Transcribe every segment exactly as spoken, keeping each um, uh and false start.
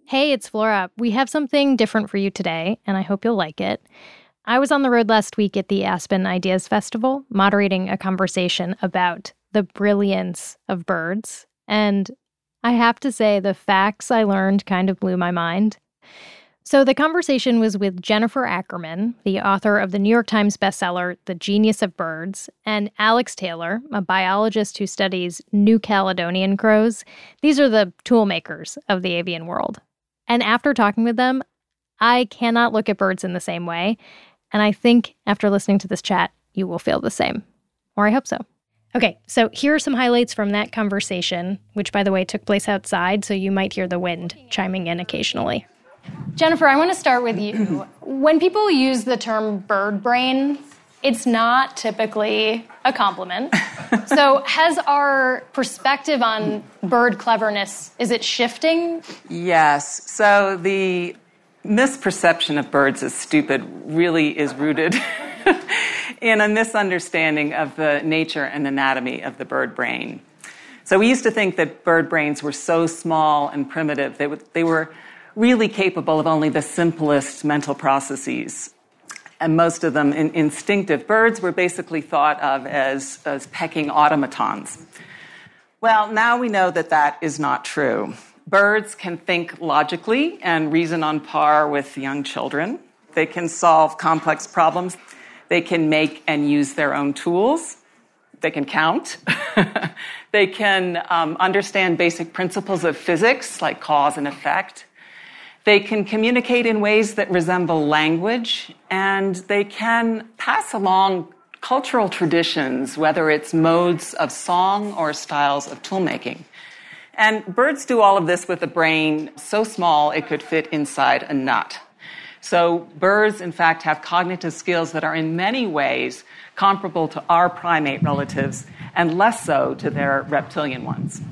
Hey, it's Flora. We have something different for you today, and I hope you'll like it. I was on the road last week at the Aspen Ideas Festival, moderating a conversation about the brilliance of birds, and I have to say the facts I learned kind of blew my mind. So the conversation was with Jennifer Ackerman, the author of the New York Times bestseller, The Genius of Birds, and Alex Taylor, a biologist who studies New Caledonian crows. These are the tool makers of the avian world. And after talking with them, I cannot look at birds in the same way. And I think after listening to this chat, you will feel the same. Or I hope so. Okay, so here are some highlights from that conversation, which, by the way, took place outside, so you might hear the wind chiming in occasionally. Jennifer, I want to start with you. When people use the term bird brain, it's not typically a compliment. So has our perspective on bird cleverness, is it shifting? Yes. So the misperception of birds as stupid really is rooted in a misunderstanding of the nature and anatomy of the bird brain. So we used to think that bird brains were so small and primitive, they, would, they were really capable of only the simplest mental processes. And most of them in, instinctive. Birds were basically thought of as, as pecking automatons. Well, now we know that that is not true. Birds can think logically and reason on par with young children. They can solve complex problems. They can make and use their own tools. They can count. They can um, understand basic principles of physics, like cause and effect. They can communicate in ways that resemble language, and they can pass along cultural traditions, whether it's modes of song or styles of toolmaking. And birds do all of this with a brain so small it could fit inside a nut. So birds, in fact, have cognitive skills that are in many ways comparable to our primate relatives and less so to their reptilian ones.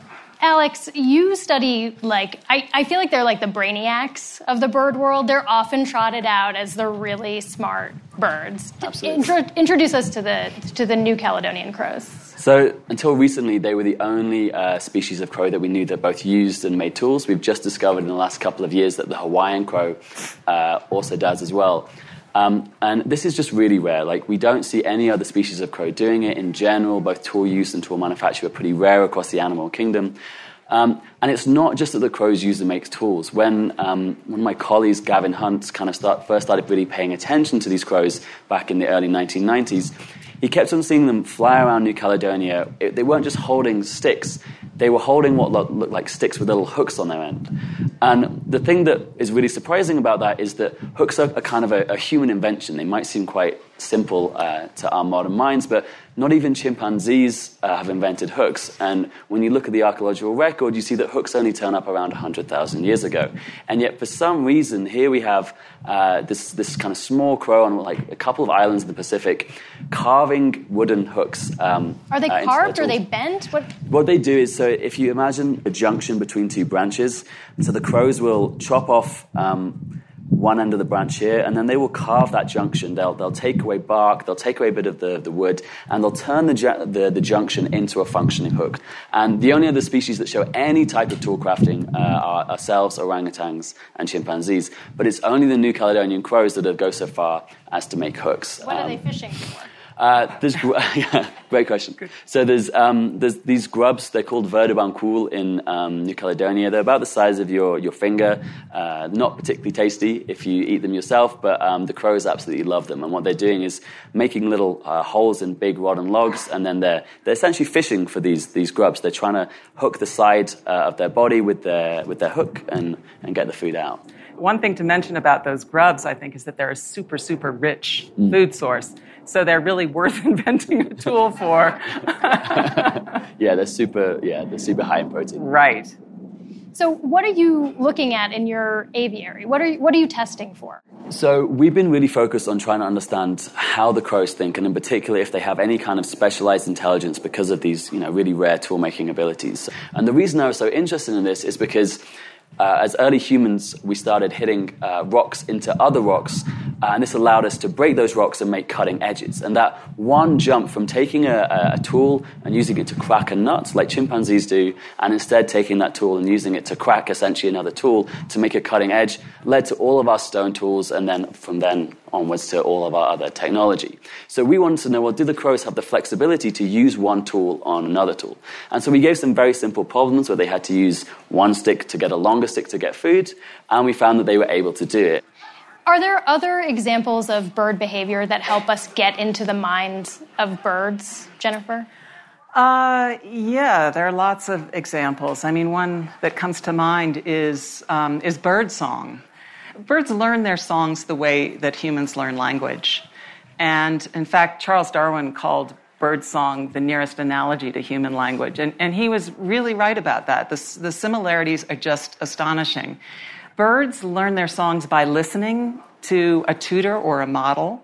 Alex, you study, like, I, I feel like they're like the brainiacs of the bird world. They're often trotted out as the really smart birds. Absolutely. Intro, introduce us to the to the New Caledonian crows. So until recently, they were the only uh, species of crow that we knew that both used and made tools. We've just discovered in the last couple of years that the Hawaiian crow uh, also does as well. Um, and this is just really rare. Like, we don't see any other species of crow doing it. In general, both tool use and tool manufacture are pretty rare across the animal kingdom. Um, and it's not just that the crows use and make tools. When um, one of my colleagues, Gavin Hunt, kind of start, first started really paying attention to these crows back in the early nineteen nineties, he kept on seeing them fly around New Caledonia. It, they weren't just holding sticks. They were holding what looked like sticks with little hooks on their end. And the thing that is really surprising about that is that hooks are, are kind of a, a human invention. They might seem quite simple uh, to our modern minds, but not even chimpanzees uh, have invented hooks. And when you look at the archaeological record, you see that hooks only turn up around one hundred thousand years ago. And yet, for some reason, here we have uh, this, this kind of small crow on like a couple of islands in the Pacific carving wooden hooks. Um, are they uh, carved? Are they bent? What? What they do is, so if you imagine a junction between two branches, so the crows will chop off um, one end of the branch here, and then they will carve that junction. They'll they'll take away bark, they'll take away a bit of the, the wood, and they'll turn the, ju- the the junction into a functioning hook. And the only other species that show any type of tool crafting uh, are ourselves, orangutans, and chimpanzees. But it's only the New Caledonian crows that have go so far as to make hooks. What um, are they fishing for? Uh, there's, yeah, great question. So there's um, there's these grubs. They're called verdebancool in um, New Caledonia. They're about the size of your your finger. Uh, not particularly tasty if you eat them yourself, but um, the crows absolutely love them. And what they're doing is making little uh, holes in big rotten logs, and then they're they're essentially fishing for these these grubs. They're trying to hook the side uh, of their body with their with their hook and and get the food out. One thing to mention about those grubs, I think, is that they're a super, super rich mm. food source. So they're really worth inventing a tool for. yeah, they're super. Yeah, they're super high in protein. Right. So, what are you looking at in your aviary? What are you, what are you testing for? So, we've been really focused on trying to understand how the crows think, and in particular, if they have any kind of specialized intelligence because of these, you know, really rare tool-making abilities. And the reason I was so interested in this is because Uh, as early humans, we started hitting uh, rocks into other rocks, Uh, and this allowed us to break those rocks and make cutting edges. And that one jump from taking a, a tool and using it to crack a nut, like chimpanzees do, and instead taking that tool and using it to crack essentially another tool to make a cutting edge, led to all of our stone tools, and then from then onwards to all of our other technology. So we wanted to know, well, do the crows have the flexibility to use one tool on another tool? And so we gave some very simple problems where they had to use one stick to get a longer stick to get food, and we found that they were able to do it. Are there other examples of bird behavior that help us get into the minds of birds, Jennifer? Uh, yeah, there are lots of examples. I mean, one that comes to mind is um, is bird song. Birds learn their songs the way that humans learn language. And in fact, Charles Darwin called bird song the nearest analogy to human language. And, and he was really right about that. The, the similarities are just astonishing. Birds learn their songs by listening to a tutor or a model.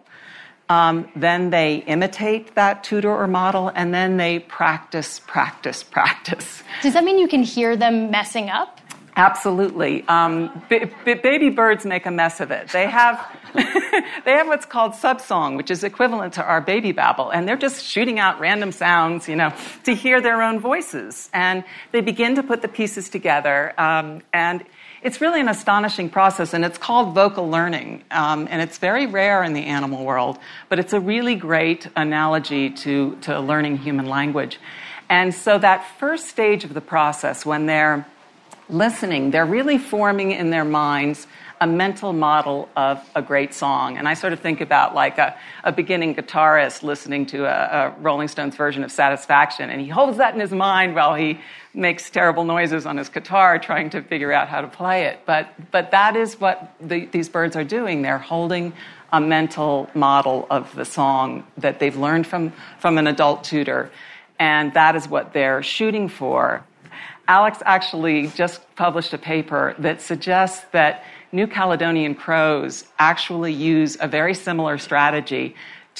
Um, then they imitate that tutor or model, and then they practice, practice, practice. Does that mean you can hear them messing up? Absolutely. Um, b- b- baby birds make a mess of it. They have they have what's called subsong, which is equivalent to our baby babble, and they're just shooting out random sounds, you know, to hear their own voices. And they begin to put the pieces together, um, and it's really an astonishing process, and it's called vocal learning, um, and it's very rare in the animal world, but it's a really great analogy to, to learning human language. And so that first stage of the process, when they're listening, they're really forming in their minds a mental model of a great song. And I sort of think about like a, a beginning guitarist listening to a, a Rolling Stones version of Satisfaction, and he holds that in his mind while he makes terrible noises on his guitar trying to figure out how to play it. But but that is what the, these birds are doing. They're holding a mental model of the song that they've learned from, from an adult tutor, and that is what they're shooting for. Alex actually just published a paper that suggests that New Caledonian crows actually use a very similar strategy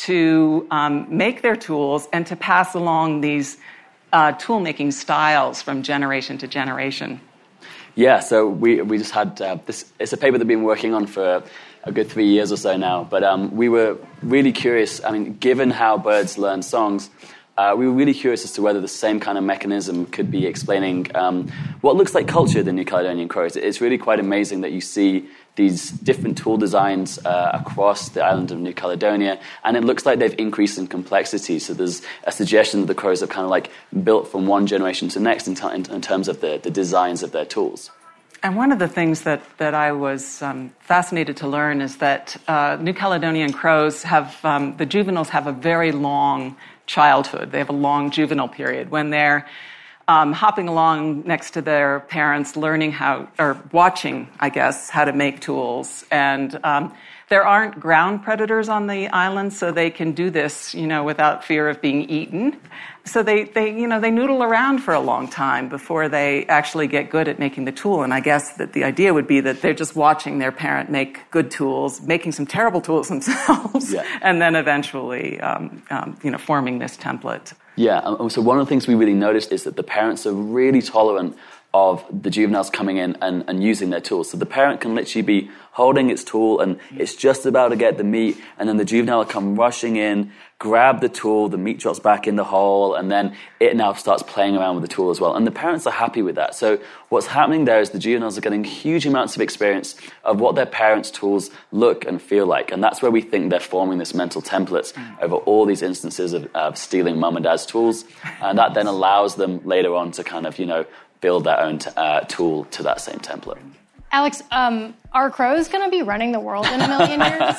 to um, make their tools and to pass along these uh, tool-making styles from generation to generation. Yeah, so we we just had uh, this. It's a paper that we've been working on for a good three years or so now. But um, we were really curious. I mean, given how birds learn songs, uh, we were really curious as to whether the same kind of mechanism could be explaining um, what looks like culture in the New Caledonian crows. It's really quite amazing that you see these different tool designs uh, across the island of New Caledonia, and it looks like they've increased in complexity. So there's a suggestion that the crows have kind of like built from one generation to the next in, t- in terms of the, the designs of their tools. And one of the things that, that I was um, fascinated to learn is that uh, New Caledonian crows have, um, the juveniles have a very long childhood. They have a long juvenile period when they're Um, hopping along next to their parents, learning how, or watching, I guess, how to make tools. And um, there aren't ground predators on the island, so they can do this, you know, without fear of being eaten. So they, they, you know, they noodle around for a long time before they actually get good at making the tool. And I guess that the idea would be that they're just watching their parent make good tools, making some terrible tools themselves, yeah. and then eventually, um, um, you know, forming this template. Yeah, so one of the things we really noticed is that the parents are really tolerant of the juveniles coming in and, and using their tools. So the parent can literally be holding its tool and it's just about to get the meat, and then the juvenile will come rushing in, grab the tool, the meat drops back in the hole, and then it now starts playing around with the tool as well. And the parents are happy with that. So what's happening there is the juveniles are getting huge amounts of experience of what their parents' tools look and feel like. And that's where we think they're forming this mental template over all these instances of, of stealing mum and dad's tools. And that then allows them later on to kind of, you know, build their own t- uh, tool to that same template. Alex, um, are crows going to be running the world in a million years?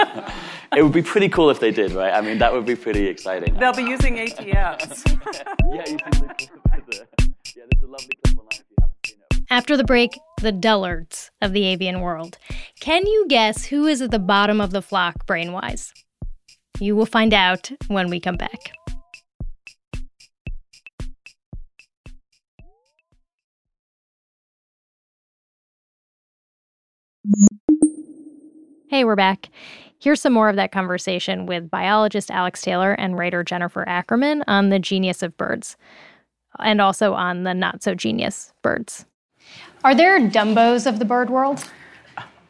It would be pretty cool if they did, right? I mean, that would be pretty exciting. They'll be using A T Ms. Yeah, you think the, yeah, there's a lovely clip online if you haven't seen it. After the break, the dullards of the avian world. Can you guess who is at the bottom of the flock brain-wise? You will find out when we come back. Hey, we're back. Here's some more of that conversation with biologist Alex Taylor and writer Jennifer Ackerman on the genius of birds, and also on the not-so-genius birds. Are there Dumbos of the bird world?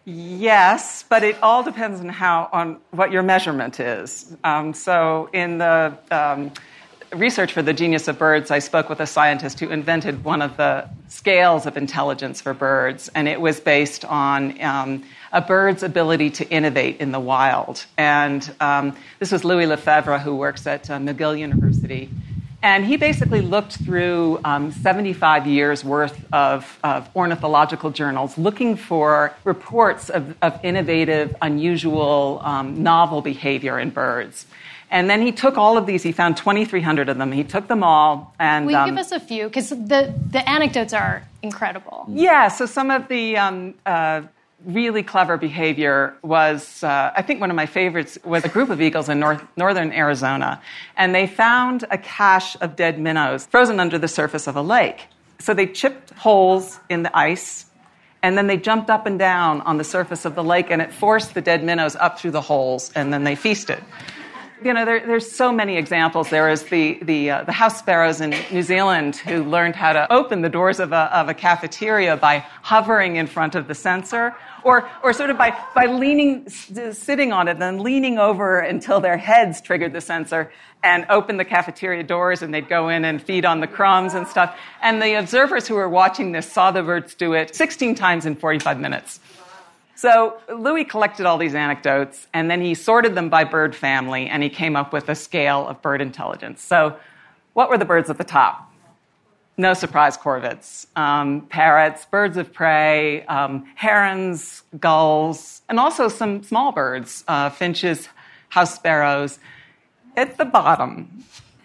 Yes, but it all depends on how on what your measurement is. Um, so in the um, research for the Genius of Birds, I spoke with a scientist who invented one of the scales of intelligence for birds, and it was based on um, a bird's ability to innovate in the wild. And um, this was Louis Lefebvre, who works at uh, McGill University. And he basically looked through um, seventy-five years worth of, of ornithological journals looking for reports of, of innovative, unusual, um, novel behavior in birds. And then he took all of these, he found twenty-three hundred of them. He took them all. And Will you um, give us a few? Because the, the anecdotes are incredible. Yeah, so some of the um, uh, really clever behavior was, uh, I think one of my favorites was a group of eagles in north, northern Arizona. And they found a cache of dead minnows frozen under the surface of a lake. So they chipped holes in the ice, and then they jumped up and down on the surface of the lake, and it forced the dead minnows up through the holes, and then they feasted. You know, there, there's so many examples. There is the the, uh, the house sparrows in New Zealand who learned how to open the doors of a, of a cafeteria by hovering in front of the sensor, or or sort of by, by leaning, sitting on it, and then leaning over until their heads triggered the sensor and opened the cafeteria doors, and they'd go in and feed on the crumbs and stuff. And the observers who were watching this saw the birds do it sixteen times in forty-five minutes. So Louis collected all these anecdotes, and then he sorted them by bird family, and he came up with a scale of bird intelligence. So what were the birds at the top? No surprise, corvids, um, parrots, birds of prey, um, herons, gulls, and also some small birds, uh, finches, house sparrows. At the bottom,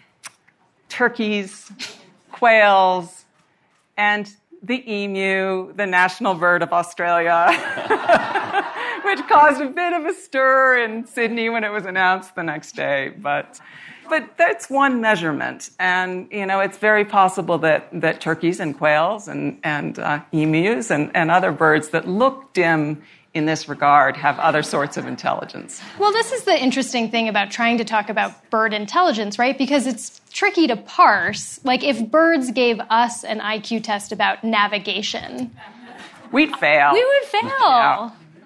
turkeys, quails, and the emu, the national bird of Australia, which caused a bit of a stir in Sydney when it was announced the next day. But but that's one measurement. And, you know, it's very possible that, that turkeys and quails and, and uh, emus and, and other birds that look dim in this regard have other sorts of intelligence. Well, this is the interesting thing about trying to talk about bird intelligence, right? Because it's tricky to parse. Like, if birds gave us an I Q test about navigation, we'd fail. We would fail. Yeah.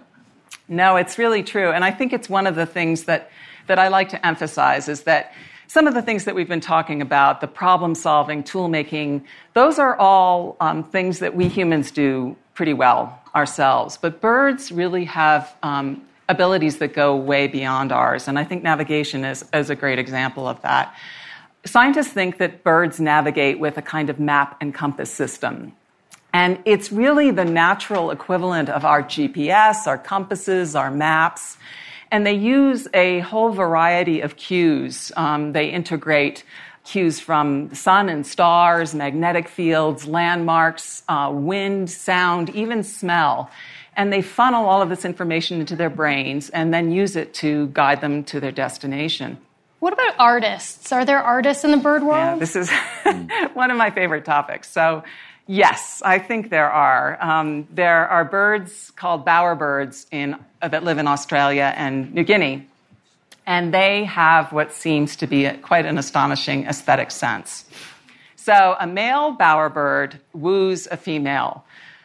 No, it's really true. And I think it's one of the things that, that I like to emphasize is that some of the things that we've been talking about, the problem-solving, tool-making, those are all um, things that we humans do pretty well ourselves. But birds really have um, abilities that go way beyond ours. And I think navigation is, is a great example of that. Scientists think that birds navigate with a kind of map and compass system. And it's really the natural equivalent of our G P S, our compasses, our maps. And they use a whole variety of cues. Um, they integrate cues from the sun and stars, magnetic fields, landmarks, uh, wind, sound, even smell. And they funnel all of this information into their brains and then use it to guide them to their destination. What about artists? Are there artists in the bird world? Yeah, this is one of my favorite topics. So, yes, I think there are. Um, there are birds called bowerbirds in, uh, that live in Australia and New Guinea. And they have what seems to be a, quite an astonishing aesthetic sense. So a male bowerbird woos a female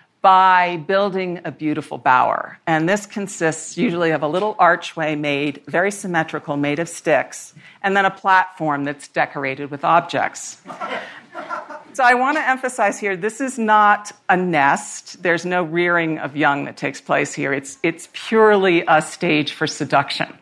by building a beautiful bower. And this consists usually of a little archway made, very symmetrical, made of sticks, and then a platform that's decorated with objects. So I want to emphasize here, this is not a nest. There's no rearing of young that takes place here. It's, it's purely a stage for seduction.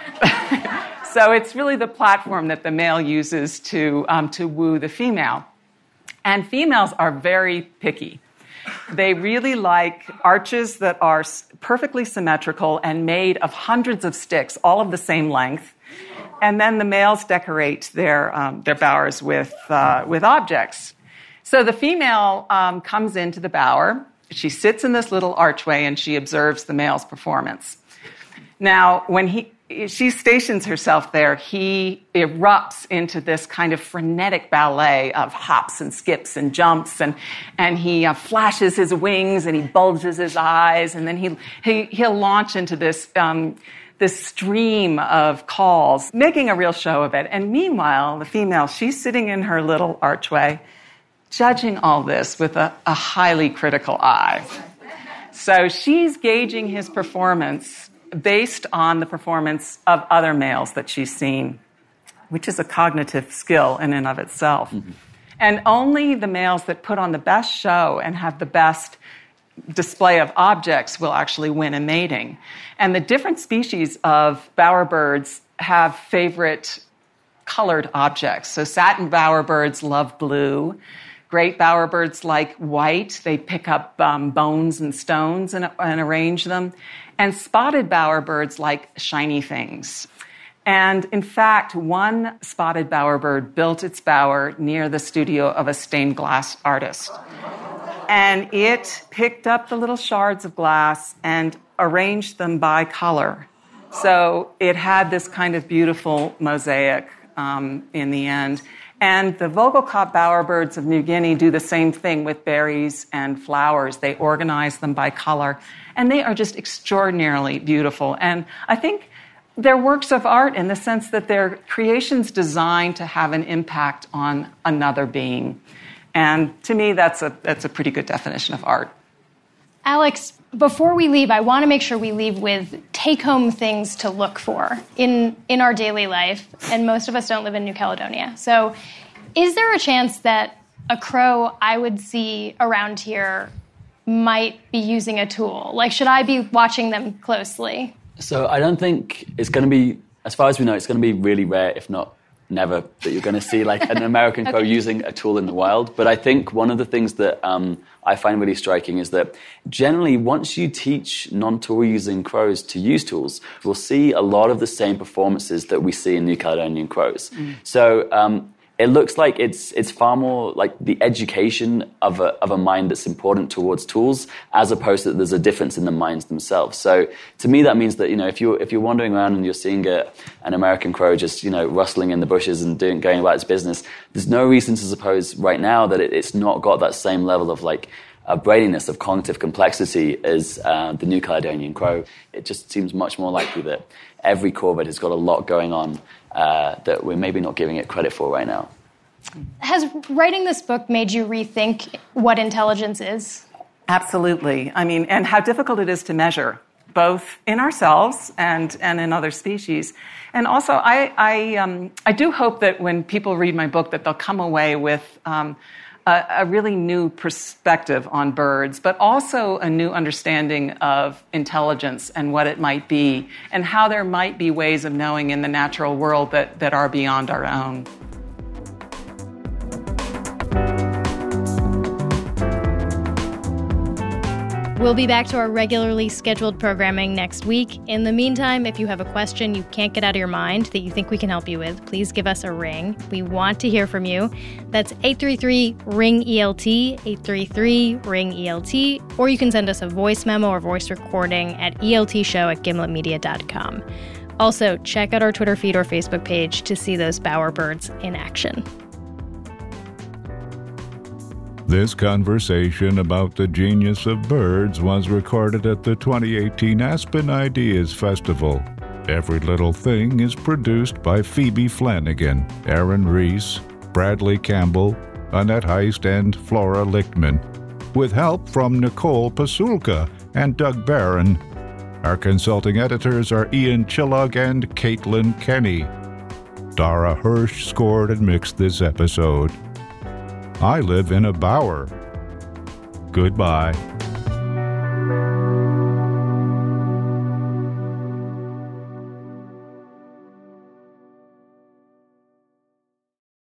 So it's really the platform that the male uses to, um, to woo the female. And females are very picky. They really like arches that are perfectly symmetrical and made of hundreds of sticks, all of the same length. And then the males decorate their, um, their bowers with, uh, with objects. So the female um, comes into the bower. She sits in this little archway and she observes the male's performance. Now, when he, she stations herself there, he erupts into this kind of frenetic ballet of hops and skips and jumps, and, and he uh, flashes his wings and he bulges his eyes, and then he, he, he'll launch into this, um, this stream of calls, making a real show of it. And meanwhile, the female, she's sitting in her little archway, judging all this with a, a highly critical eye. So she's gauging his performance based on the performance of other males that she's seen, which is a cognitive skill in and of itself. Mm-hmm. And only the males that put on the best show and have the best display of objects will actually win a mating. And the different species of bowerbirds have favorite colored objects. So satin bowerbirds love blue. Great bowerbirds like white. They pick up um, bones and stones and, and arrange them. And spotted bowerbirds like shiny things. And in fact, one spotted bowerbird built its bower near the studio of a stained glass artist. And it picked up the little shards of glass and arranged them by color. So it had this kind of beautiful mosaic um, in the end. And the Vogelkop bowerbirds of New Guinea do the same thing with berries and flowers. They organize them by color. And they are just extraordinarily beautiful. And I think they're works of art in the sense that they're creations designed to have an impact on another being. And to me, that's a that's a pretty good definition of art. Alex, before we leave, I want to make sure we leave with take-home things to look for in, in our daily life, and most of us don't live in New Caledonia. So is there a chance that a crow I would see around here might be using a tool? Like, should I be watching them closely? So I don't think it's going to be, as far as we know, it's going to be really rare, if not never, that you're going to see like an American crow okay. using a tool in the wild. But I think one of the things that um, I find really striking is that generally once you teach non-tool using crows to use tools, we'll see a lot of the same performances that we see in New Caledonian crows. Mm. So um, it looks like it's it's far more like the education of a of a mind that's important towards tools, as opposed to that there's a difference in the minds themselves. So to me, that means that, you know, if you're if you're wandering around and you're seeing a, an American crow just, you know, rustling in the bushes and doing going about its business, there's no reason to suppose right now that it, it's not got that same level of like uh, braininess, of cognitive complexity as uh, the New Caledonian crow. It just seems much more likely that every corvid has got a lot going on uh, that we're maybe not giving it credit for right now. Has writing this book made you rethink what intelligence is? Absolutely. I mean, and how difficult it is to measure, both in ourselves and, and in other species. And also, I I, um, I do hope that when people read my book that they'll come away with um, a, a really new perspective on birds, but also a new understanding of intelligence and what it might be, and how there might be ways of knowing in the natural world that, that are beyond our own. We'll be back to our regularly scheduled programming next week. In the meantime, if you have a question you can't get out of your mind that you think we can help you with, please give us a ring. We want to hear from you. That's eight three three, ring E L T, eight three three, ring E L T, or you can send us a voice memo or voice recording at E L T show at gimlet media dot com. Also, check out our Twitter feed or Facebook page to see those bowerbirds in action. This conversation about the genius of birds was recorded at the twenty eighteen Aspen Ideas Festival. Every Little Thing is produced by Phoebe Flanagan, Aaron Reese, Bradley Campbell, Annette Heist, and Flora Lichtman, with help from Nicole Pasulka and Doug Barron. Our consulting editors are Ian Chillog and Caitlin Kenny. Dara Hirsch scored and mixed this episode. I live in a bower. Goodbye.